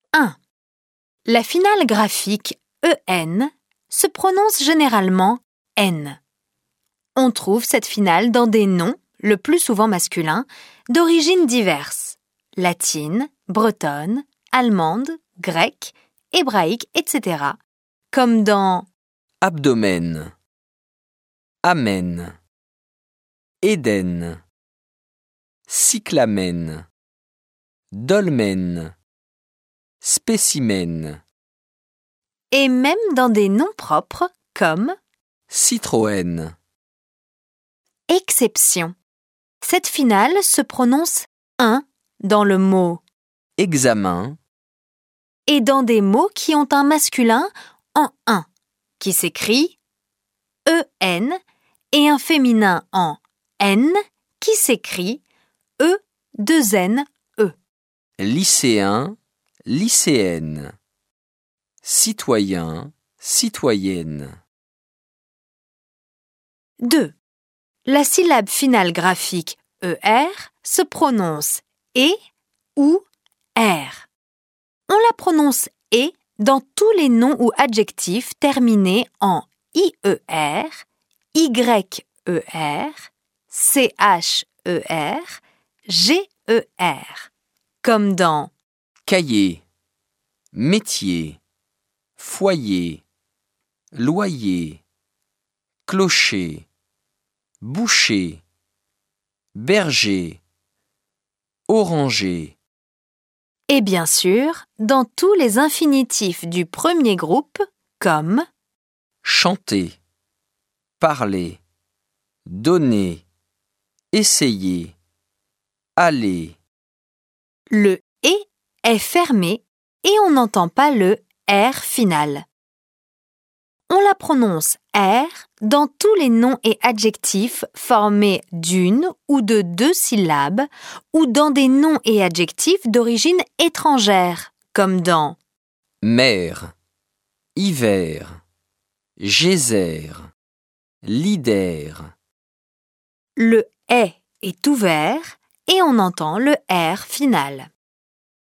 1. La finale graphique EN se prononce généralement N. On trouve cette finale dans des noms, le plus souvent masculins, d'origines diverses, latine, bretonne, allemande, grecque, hébraïque, etc., comme dans abdomen, amen, Éden, cyclamen, dolmen, spécimen, et même dans des noms propres comme Citroën. exception. Cette finale se prononce un dans le mot Examen, et dans des mots qui ont un masculin en un, qui s'écrit EN, et un féminin en N, qui s'écrit E2NE. lycéen, lycéenne, citoyen, citoyenne. 2. La syllabe finale graphique ER se prononce E ou R. On la prononce E dans tous les noms ou adjectifs terminés en IER, YER, CHER, GER, comme dans Cahier, métier, foyer, loyer, clocher, boucher, berger, oranger. et bien sûr dans tous les infinitifs du premier groupe comme Chanter, parler, donner, essayer, aller. le « et » est fermé et on n'entend pas le « r » final. On la prononce « r » dans tous les noms et adjectifs formés d'une ou de deux syllabes ou dans des noms et adjectifs d'origine étrangère, comme dans Mer, hiver, geyser, lider. le « est » est ouvert et on entend le « r » final.